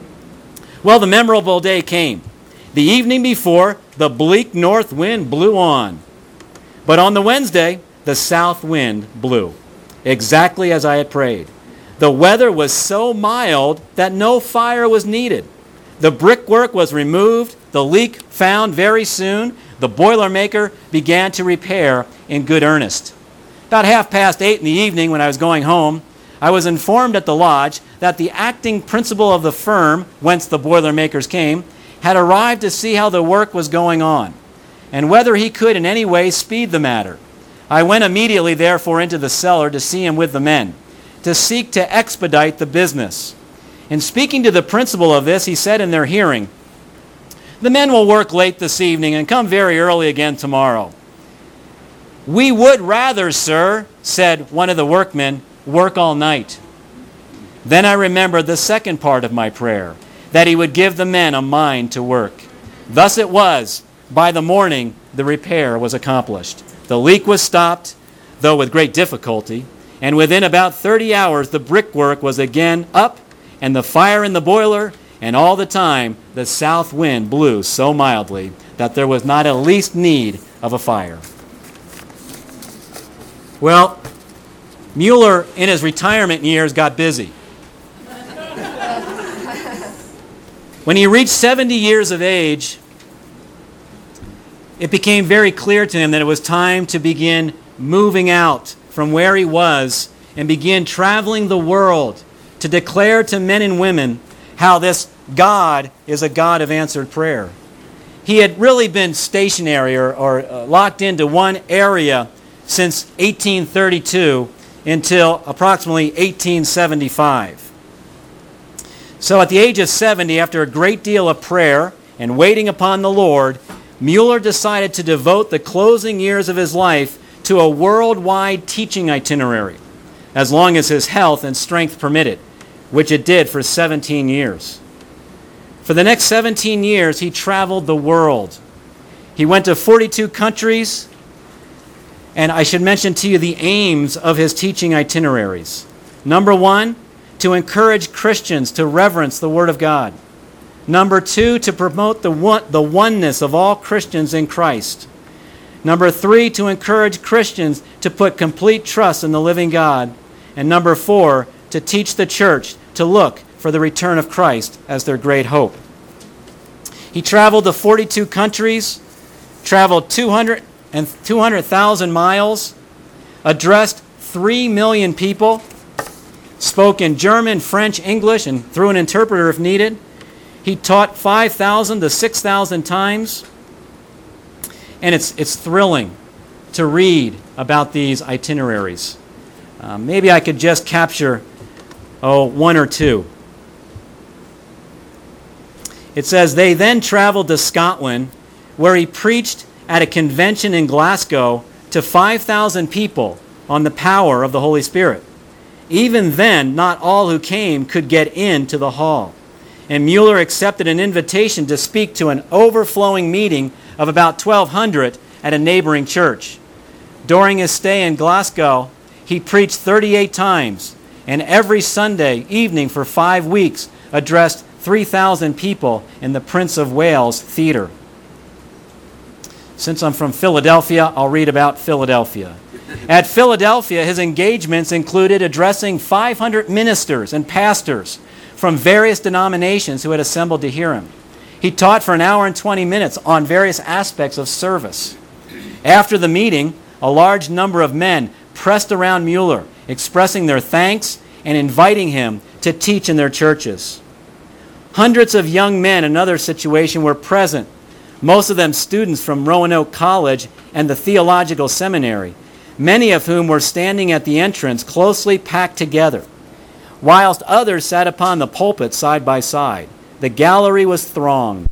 Well, the memorable day came. The evening before, the bleak north wind blew on. But on the Wednesday, the south wind blew, exactly as I had prayed. The weather was so mild that no fire was needed. The brickwork was removed, the leak found very soon. The Boilermaker began to repair in good earnest. About half past eight in the evening when I was going home, I was informed at the lodge that the acting principal of the firm, whence the Boilermakers came, had arrived to see how the work was going on, and whether he could in any way speed the matter. I went immediately, therefore, into the cellar to see him with the men, to seek to expedite the business. In speaking to the principal of this, he said in their hearing, the men will work late this evening and come very early again tomorrow. "We would rather, sir," said one of the workmen, "work all night." Then I remembered the second part of my prayer, that he would give the men a mind to work. Thus it was, by the morning the repair was accomplished. The leak was stopped, though with great difficulty, and within about thirty hours the brickwork was again up, and the fire in the boiler, and all the time the south wind blew so mildly that there was not a least need of a fire. Well, Mueller in his retirement years got busy. When he reached seventy years of age, it became very clear to him that it was time to begin moving out from where he was and begin traveling the world to declare to men and women how this God is a God of answered prayer. He had really been stationary or, or uh, locked into one area since eighteen thirty-two until approximately eighteen seventy-five. So at the age of seventy, after a great deal of prayer and waiting upon the Lord, Mueller decided to devote the closing years of his life to a worldwide teaching itinerary, as long as his health and strength permitted, which it did for seventeen years. For the next seventeen years, he traveled the world. He went to forty-two countries, and I should mention to you the aims of his teaching itineraries. Number one, to encourage Christians to reverence the Word of God. Number two, to promote the one, the oneness of all Christians in Christ. Number three, to encourage Christians to put complete trust in the living God. And number four, to teach the church to look for the return of Christ as their great hope. He traveled to forty-two countries, traveled two hundred thousand miles, addressed three million people, spoke in German, French, English, and through an interpreter if needed. He taught five thousand to six thousand times. And it's, it's thrilling to read about these itineraries. Uh, maybe I could just capture, oh, one or two. It says, they then traveled to Scotland, where he preached at a convention in Glasgow to five thousand people on the power of the Holy Spirit. Even then, not all who came could get into the hall. And Mueller accepted an invitation to speak to an overflowing meeting of about twelve hundred at a neighboring church. During his stay in Glasgow, he preached thirty-eight times, and every Sunday evening for five weeks addressed three thousand people in the Prince of Wales Theatre. Since I'm from Philadelphia, I'll read about Philadelphia. At Philadelphia, his engagements included addressing five hundred ministers and pastors from various denominations who had assembled to hear him. He taught for an hour and twenty minutes on various aspects of service. After the meeting, a large number of men pressed around Mueller, expressing their thanks and inviting him to teach in their churches. Hundreds of young men in another situation were present, most of them students from Roanoke College and the Theological Seminary, many of whom were standing at the entrance closely packed together, whilst others sat upon the pulpit side by side. The gallery was thronged.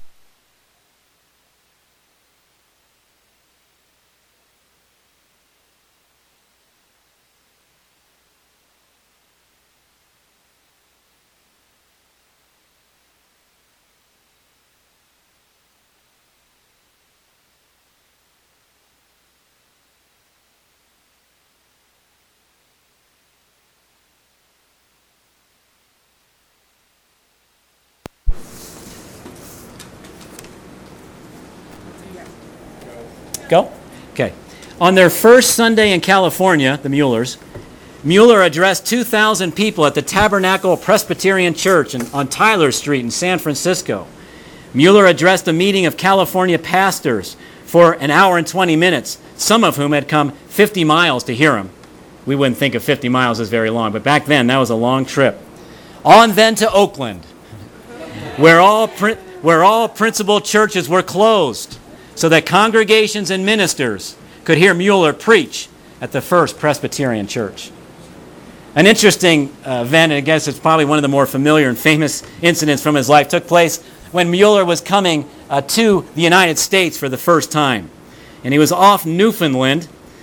Go? Okay. On their first Sunday in California, the Muellers, Mueller addressed two thousand people at the Tabernacle Presbyterian Church in, on Tyler Street in San Francisco. Mueller addressed a meeting of California pastors for an hour and twenty minutes, some of whom had come fifty miles to hear him. We wouldn't think of fifty miles as very long, but back then that was a long trip. On then to Oakland, where all, where all principal churches were closed, so that congregations and ministers could hear Mueller preach at the First Presbyterian Church. An interesting uh, event, and I guess it's probably one of the more familiar and famous incidents from his life, took place when Mueller was coming uh, to the United States for the first time. And he was off Newfoundland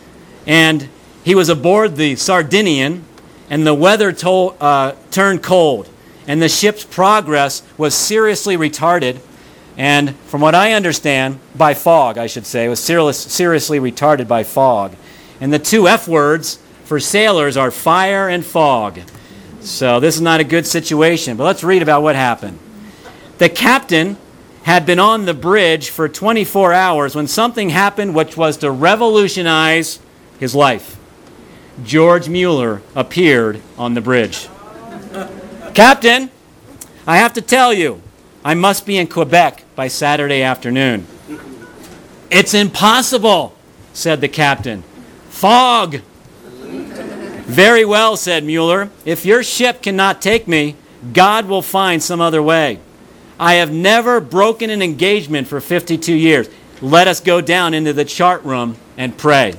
And he was aboard the Sardinian, and the weather to- uh, turned cold, and the ship's progress was seriously retarded. And from what I understand, by fog, I should say, it was serious, seriously retarded by fog. And the two F words for sailors are fire and fog. So this is not a good situation. But let's read about what happened. The captain had been on the bridge for twenty-four hours when something happened which was to revolutionize his life. George Mueller appeared on the bridge. Captain, I have to tell you, I must be in Quebec by Saturday afternoon. It's impossible, said the captain. Fog. Very well, said Mueller. If your ship cannot take me, God will find some other way. I have never broken an engagement for fifty-two years. Let us go down into the chart room and pray.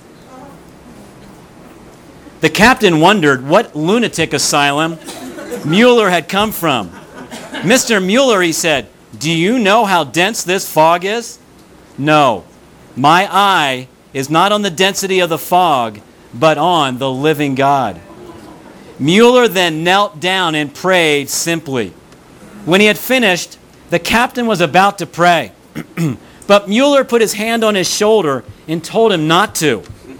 The captain wondered what lunatic asylum Mueller had come from. Mister Mueller, he said, do you know how dense this fog is? No, my eye is not on the density of the fog, but on the living God. Mueller then knelt down and prayed simply. When he had finished, the captain was about to pray. But Mueller put his hand on his shoulder and told him not to.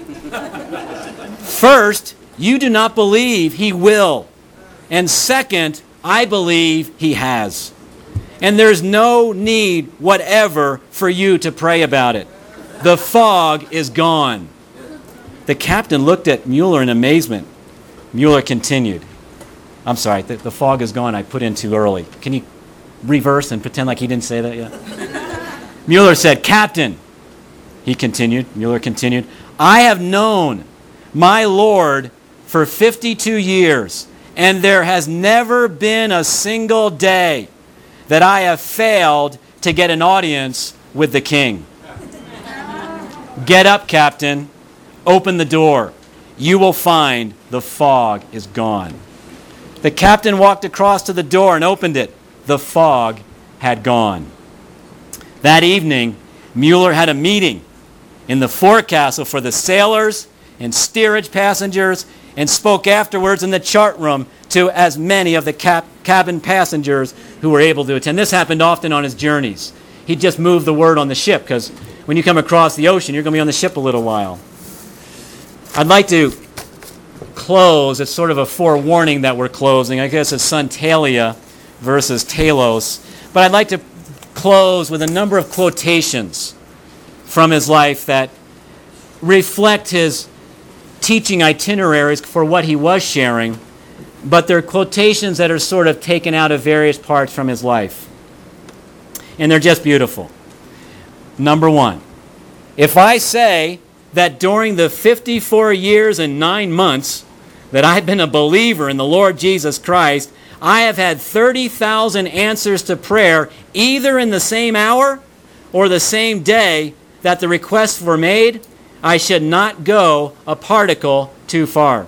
First, you do not believe he will. And second, I believe he has. And there's no need whatever for you to pray about it. The fog is gone. The captain looked at Mueller in amazement. Mueller continued. I'm sorry, the, the fog is gone. I put in too early. Can you reverse and pretend like he didn't say that yet? Mueller said, Captain, he continued, Mueller continued, I have known my Lord for fifty-two years, and there has never been a single day that I have failed to get an audience with the king. Get up, Captain. Open the door. You will find the fog is gone. The captain walked across to the door and opened it. The fog had gone. That evening, Mueller had a meeting in the forecastle for the sailors and steerage passengers and spoke afterwards in the chart room to as many of the cap- cabin passengers who were able to attend. This happened often on his journeys. He'd just move the word on the ship because when you come across the ocean, you're going to be on the ship a little while. I'd like to close. It's sort of a forewarning that we're closing. I guess it's Santalia versus Talos. But I'd like to close with a number of quotations from his life that reflect his teaching itineraries for what he was sharing, but they're quotations that are sort of taken out of various parts from his life. And they're just beautiful. Number one, if I say that during the fifty-four years and nine months that I've been a believer in the Lord Jesus Christ, I have had thirty thousand answers to prayer either in the same hour or the same day that the requests were made, I should not go a particle too far.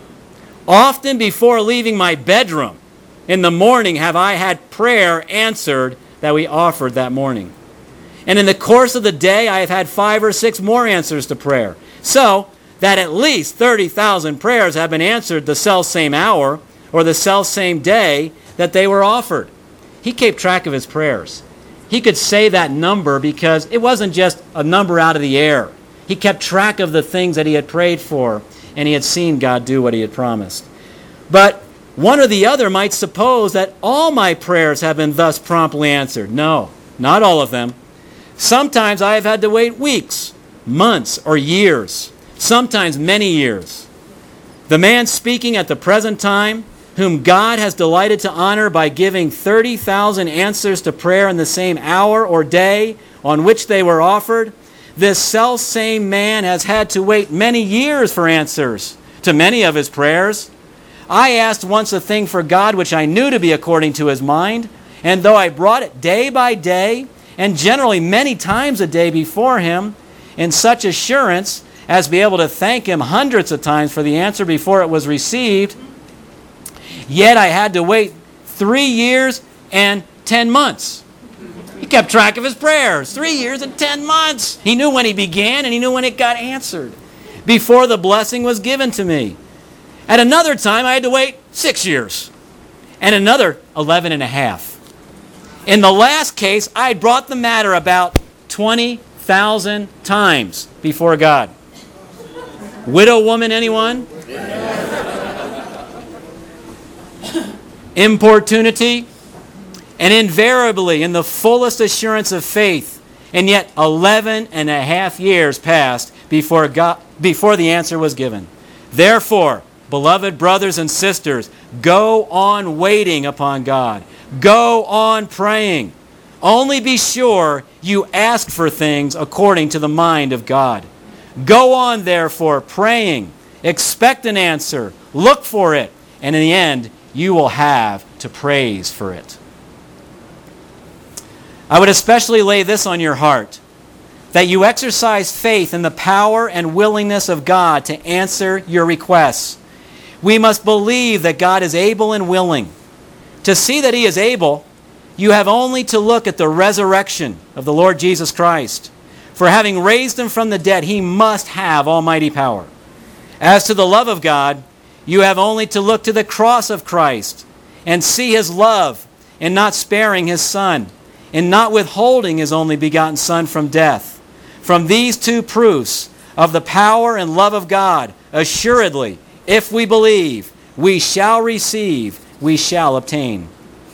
Often before leaving my bedroom in the morning have I had prayer answered that we offered that morning. And in the course of the day, I have had five or six more answers to prayer. So that at least thirty thousand prayers have been answered the self-same hour or the self-same day that they were offered. He kept track of his prayers. He could say that number because it wasn't just a number out of the air. He kept track of the things that he had prayed for, and he had seen God do what he had promised. But one or the other might suppose that all my prayers have been thus promptly answered. No, not all of them. Sometimes I have had to wait weeks, months, or years, sometimes many years. The man speaking at the present time, whom God has delighted to honor by giving thirty thousand answers to prayer in the same hour or day on which they were offered, this self-same man has had to wait many years for answers to many of his prayers. I asked once a thing for God which I knew to be according to his mind, and though I brought it day by day, and generally many times a day before him, in such assurance as to be able to thank him hundreds of times for the answer before it was received, yet I had to wait three years and ten months. He kept track of his prayers. Three years and ten months. He knew when he began and he knew when it got answered. before the blessing was given to me. At another time, I had to wait six years, and another eleven and a half. In the last case, I had brought the matter about twenty thousand times before God. Widow woman, anyone? Importunity, and invariably in the fullest assurance of faith, and yet eleven and a half years passed before God, before the answer was given. Therefore, beloved brothers and sisters, go on waiting upon God. Go on praying. Only be sure you ask for things according to the mind of God. Go on, therefore, praying. Expect an answer. Look for it. And in the end, you will have to praise for it. I would especially lay this on your heart, that you exercise faith in the power and willingness of God to answer your requests. We must believe that God is able and willing. To see that He is able, you have only to look at the resurrection of the Lord Jesus Christ. For having raised Him from the dead, He must have almighty power. As to the love of God, you have only to look to the cross of Christ and see His love in not sparing His Son, in not withholding His only begotten Son from death. From these two proofs of the power and love of God, assuredly, if we believe, we shall receive, we shall obtain.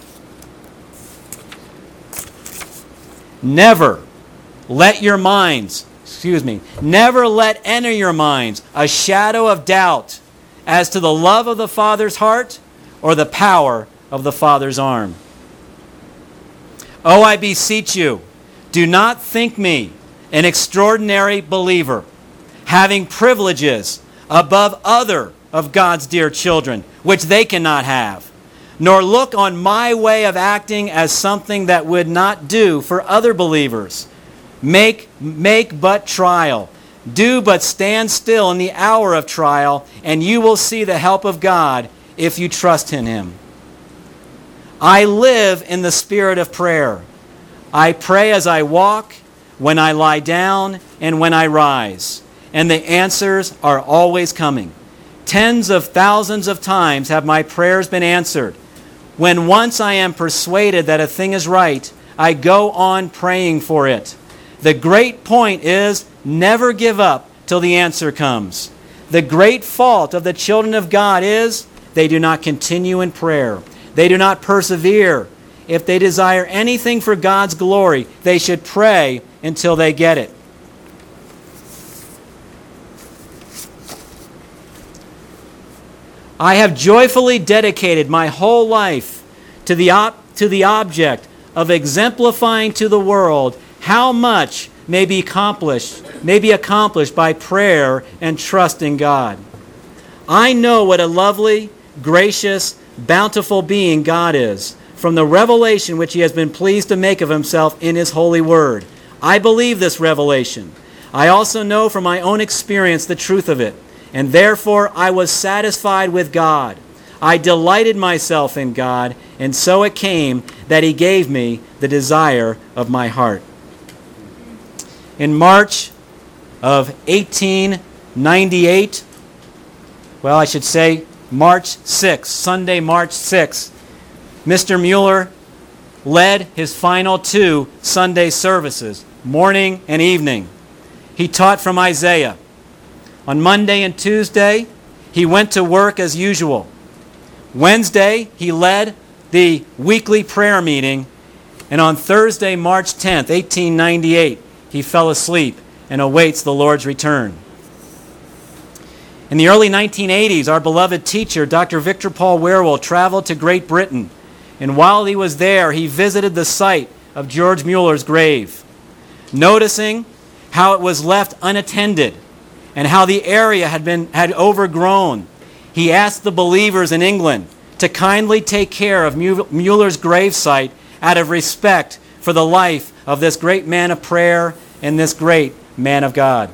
Never let your minds, excuse me, never let enter your minds a shadow of doubt as to the love of the Father's heart or the power of the Father's arm. Oh, I beseech you, do not think me an extraordinary believer, having privileges above other of God's dear children, which they cannot have, nor look on my way of acting as something that would not do for other believers. Make, make but trial. Do but stand still in the hour of trial, and you will see the help of God if you trust in Him. I live in the spirit of prayer. I pray as I walk, when I lie down, and when I rise. And the answers are always coming. Tens of thousands of times have my prayers been answered. When once I am persuaded that a thing is right, I go on praying for it. The great point is never give up till the answer comes. The great fault of the children of God is they do not continue in prayer. They do not persevere. If they desire anything for God's glory, they should pray until they get it. I have joyfully dedicated my whole life to the, op- to the object of exemplifying to the world how much may be accomplished, may be accomplished by prayer and trust in God. I know what a lovely, gracious, bountiful being God is, from the revelation which He has been pleased to make of Himself in His holy word. I believe this revelation. I also know from my own experience the truth of it, and therefore I was satisfied with God. I delighted myself in God, and so it came that He gave me the desire of my heart. In March of eighteen ninety-eight, well, I should say March sixth, Sunday, March sixth, Mister Mueller led his final two Sunday services, morning and evening. He taught from Isaiah. On Monday and Tuesday, he went to work as usual. Wednesday, he led the weekly prayer meeting. And on Thursday, March tenth, eighteen ninety-eight, he fell asleep and awaits the Lord's return. In the early nineteen eighties, our beloved teacher, Doctor Victor Paul Wierwille, traveled to Great Britain. And while he was there, he visited the site of George Mueller's grave. Noticing how it was left unattended and how the area had been had overgrown, he asked the believers in England to kindly take care of Mueller's gravesite out of respect for the life of this great man of prayer and this great man of God.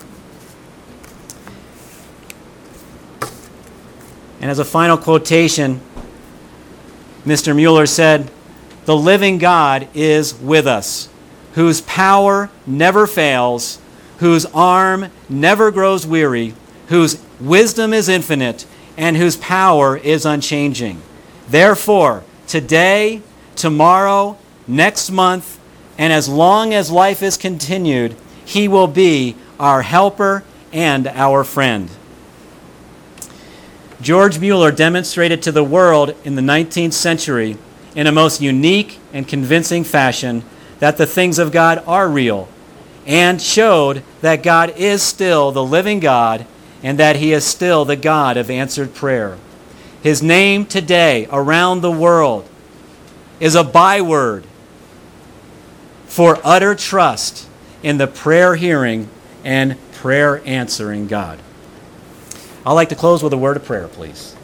And as a final quotation, Mister Mueller said, "The living God is with us, whose power never fails, whose arm never grows weary, whose wisdom is infinite, and whose power is unchanging. Therefore, today, tomorrow, next month, and as long as life is continued, he will be our helper and our friend. George Mueller demonstrated to the world in the nineteenth century in a most unique and convincing fashion that the things of God are real, and showed that God is still the living God and that he is still the God of answered prayer. His name today around the world is a byword for utter trust in the prayer hearing and prayer answering God. I'd like to close with a word of prayer, please.